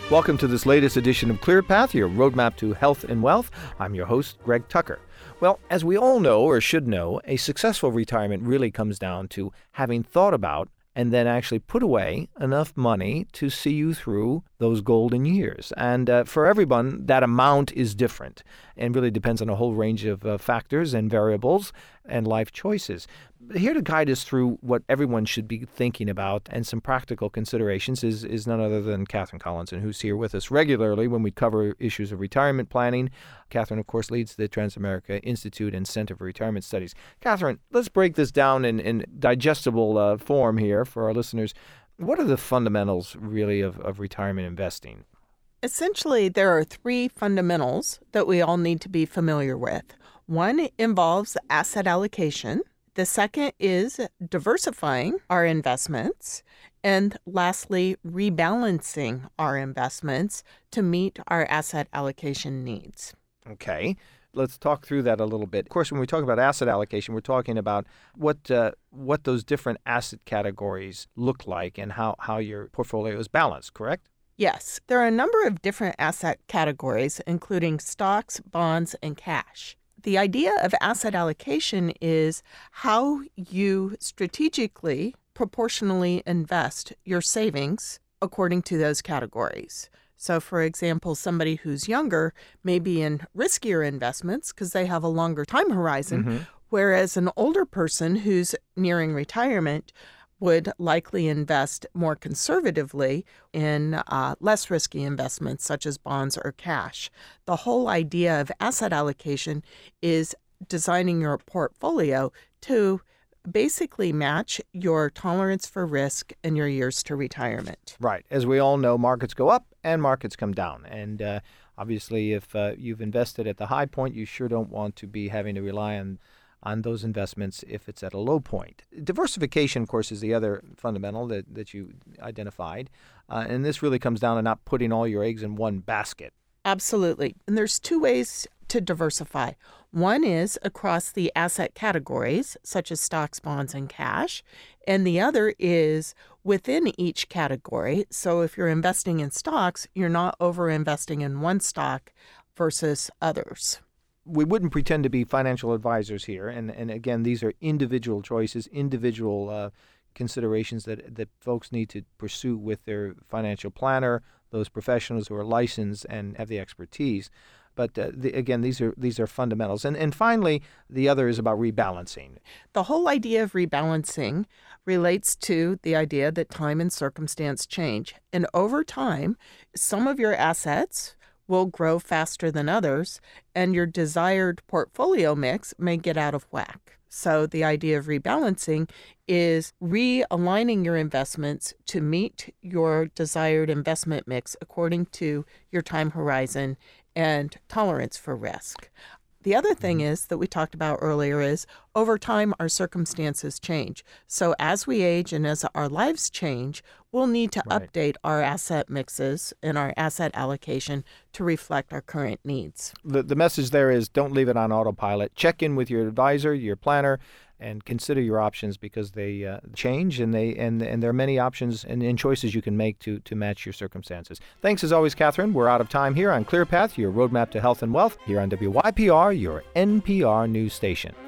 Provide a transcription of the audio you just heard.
Welcome to this latest edition of ClearPath, your roadmap to health and wealth. I'm your host, Greg Tucker. Well, as we all know or should know, a successful retirement really comes down to having thought about and then actually put away enough money to see you through those golden years. And for everyone, that amount is different and really depends on a whole range of factors and variables and life choices. Here to guide us through what everyone should be thinking about and some practical considerations is none other than Catherine Collinson, who's here with us regularly when we cover issues of retirement planning. Catherine, of course, leads the Transamerica Institute and Center for Retirement Studies. Catherine, let's break this down in digestible form here for our listeners. What are the fundamentals, really, of retirement investing? Essentially, there are three fundamentals that we all need to be familiar with. One involves asset allocation. The second is diversifying our investments. And lastly, rebalancing our investments to meet our asset allocation needs. Okay. Let's talk through that a little bit. Of course, when we talk about asset allocation, we're talking about what those different asset categories look like and how your portfolio is balanced, correct? Yes. There are a number of different asset categories, including stocks, bonds, and cash. The idea of asset allocation is how you strategically, proportionally invest your savings according to those categories. So, for example, somebody who's younger may be in riskier investments because they have a longer time horizon, whereas an older person who's nearing retirement would likely invest more conservatively in less risky investments such as bonds or cash. The whole idea of asset allocation is designing your portfolio to basically match your tolerance for risk and your years to retirement. Right. As we all know, markets go up and markets come down. And obviously, if you've invested at the high point, you sure don't want to be having to rely on those investments if it's at a low point. Diversification, of course, is the other fundamental that you identified. And this really comes down to not putting all your eggs in one basket. Absolutely. And there's two ways to diversify. One is across the asset categories, such as stocks, bonds, and cash. And the other is within each category. So if you're investing in stocks, you're not over-investing in one stock versus others. We wouldn't pretend to be financial advisors here. And again, these are individual choices, individual considerations that folks need to pursue with their financial planner, those professionals who are licensed and have the expertise. But again, these are fundamentals. And finally, the other is about rebalancing. The whole idea of rebalancing relates to the idea that time and circumstance change. And over time, some of your assets will grow faster than others, and your desired portfolio mix may get out of whack. So the idea of rebalancing is realigning your investments to meet your desired investment mix according to your time horizon and tolerance for risk. The other thing is that we talked about earlier is over time, our circumstances change. So as we age and as our lives change, we'll need to update our asset mixes and our asset allocation to reflect our current needs. The message there is don't leave it on autopilot. Check in with your advisor, your planner, and consider your options because they change and there are many options and choices you can make to match your circumstances. Thanks as always, Catherine. We're out of time here on ClearPath, your roadmap to health and wealth, here on WYPR, your NPR news station.